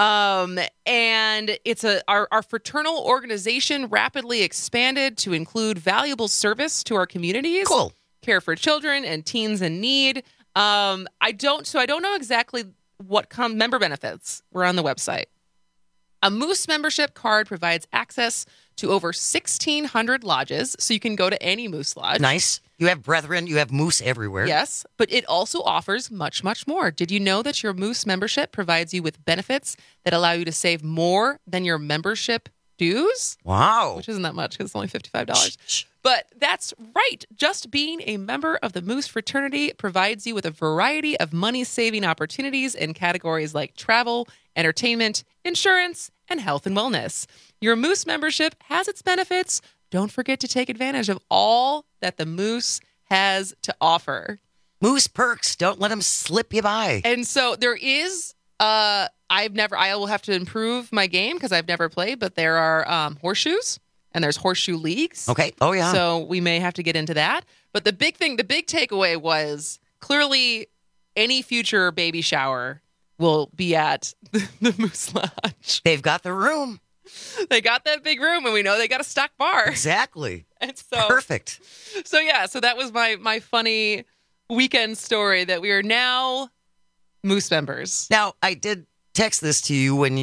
And it's our fraternal organization rapidly expanded to include valuable service to our communities. Cool. Care for children and teens in need. I don't know exactly what member benefits were on the website. A Moose membership card provides access to over 1,600 lodges, so you can go to any Moose Lodge. Nice. You have brethren, you have Moose everywhere. Yes, but it also offers much, much more. Did you know that your Moose membership provides you with benefits that allow you to save more than your membership dues? Wow. Which isn't that much because it's only $55. But that's right. Just being a member of the Moose fraternity provides you with a variety of money-saving opportunities in categories like travel, entertainment, insurance, and health and wellness. Your Moose membership has its benefits. Don't forget to take advantage of all that the Moose has to offer. Moose perks. Don't let them slip you by. And so there is, I will have to improve my game because I've never played, but there are horseshoes and there's horseshoe leagues. Okay. Oh, yeah. So we may have to get into that. But the big takeaway was clearly any future baby shower will be at the Moose Lodge. They've got the room. They got that big room, and we know they got a stock bar. Exactly. And so perfect. So that was my funny weekend story that we are now Moose members. Now, I did text this to you when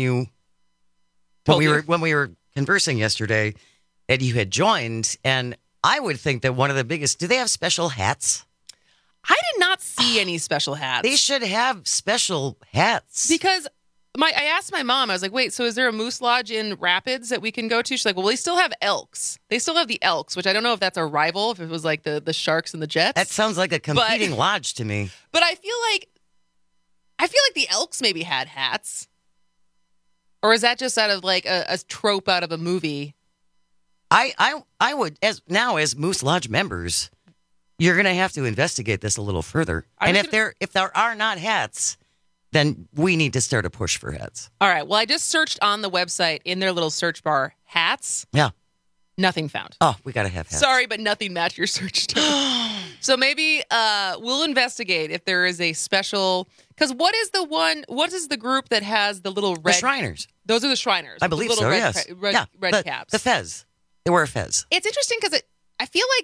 we were conversing yesterday, and you had joined, and I would think that one of the biggest. Do they have special hats? I did not see any special hats. They should have special hats. Because I asked my mom, I was like, wait, so is there a Moose Lodge in Rapids that we can go to? She's like, well, they still have Elks. They still have the Elks, which I don't know if that's a rival, if it was like the Sharks and the Jets. That sounds like a competing lodge to me. But I feel like the Elks maybe had hats. Or is that just out of like a trope out of a movie? I would, as Moose Lodge members, you're going to have to investigate this a little further. And if there are not hats, then we need to start a push for hats. All right. Well, I just searched on the website in their little search bar, hats. Yeah. Nothing found. Oh, we got to have hats. Sorry, but nothing matched your search term. So maybe we'll investigate if there is a special, because what is the group that has the little red? The Shriners. Those are the Shriners. I believe so, yes. Red caps. The Fez. They wear a Fez. It's interesting because I feel like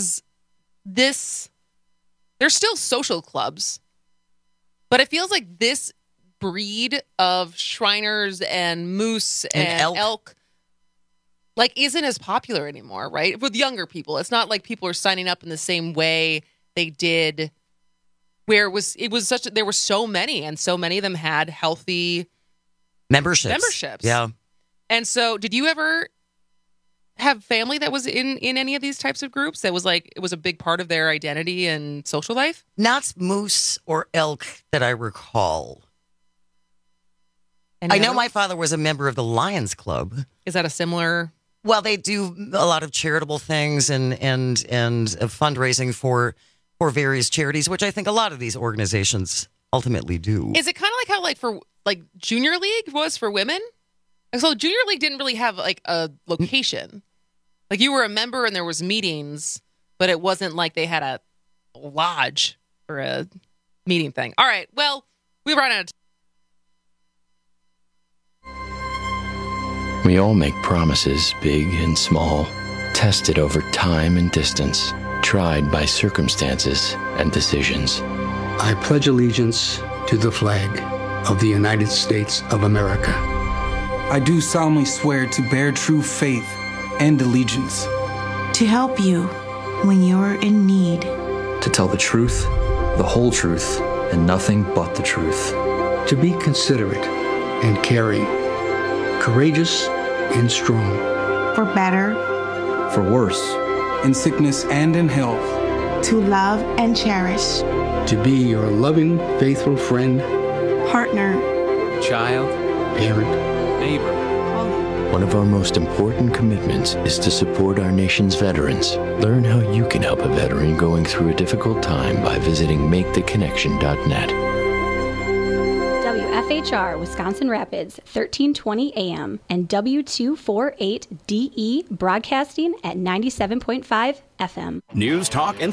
there's still social clubs, but it feels like this breed of Shriners and Moose and elk like isn't as popular anymore, right? With younger people. It's not like people are signing up in the same way they did where there were so many, and so many of them had healthy memberships. Yeah. And so did you ever have family that was in any of these types of groups that was like, it was a big part of their identity and social life? Not Moose or Elk that I recall. I know my father was a member of the Lions Club. Is that a similar? Well, they do a lot of charitable things and fundraising for various charities, which I think a lot of these organizations ultimately do. Is it kind of like how for junior league was for women? So Junior League didn't really have like a location. Like you were a member and there was meetings, but it wasn't like they had a lodge or a meeting thing. All right. Well, we run out of time. We all make promises, big and small, tested over time and distance, tried by circumstances and decisions. I pledge allegiance to the flag of the United States of America. I do solemnly swear to bear true faith and allegiance. To help you when you're in need. To tell the truth, the whole truth, and nothing but the truth. To be considerate and caring. Courageous and strong. For better. For worse. In sickness and in health. To love and cherish. To be your loving, faithful friend. Partner. Child. Parent. Neighbor. One of our most important commitments is to support our nation's veterans. Learn how you can help a veteran going through a difficult time by visiting maketheconnection.net. WFHR Wisconsin Rapids, 1320 AM, and W248DE broadcasting at 97.5 FM. News, talk, and